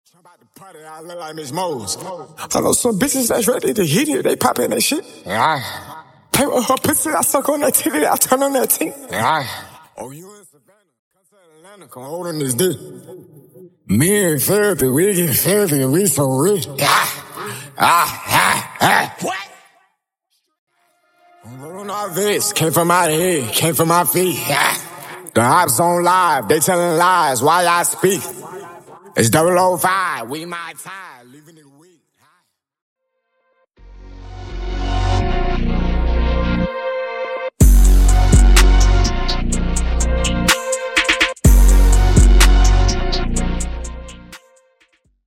I'm about to party, I look like Miss Mo's. I know some bitches that's ready to hit it, they pop in that shit. Yeah. Play with her pussy, I suck on that titty, I turn on that teeth. Yeah. Oh, you in Savannah? Come to Atlanta, come hold on this dick. Me and therapy, we get therapy and we so rich. What? Roll on our vests, came from my head, came from my feet. The ops on live, they telling lies while I speak. It's 005, we my time.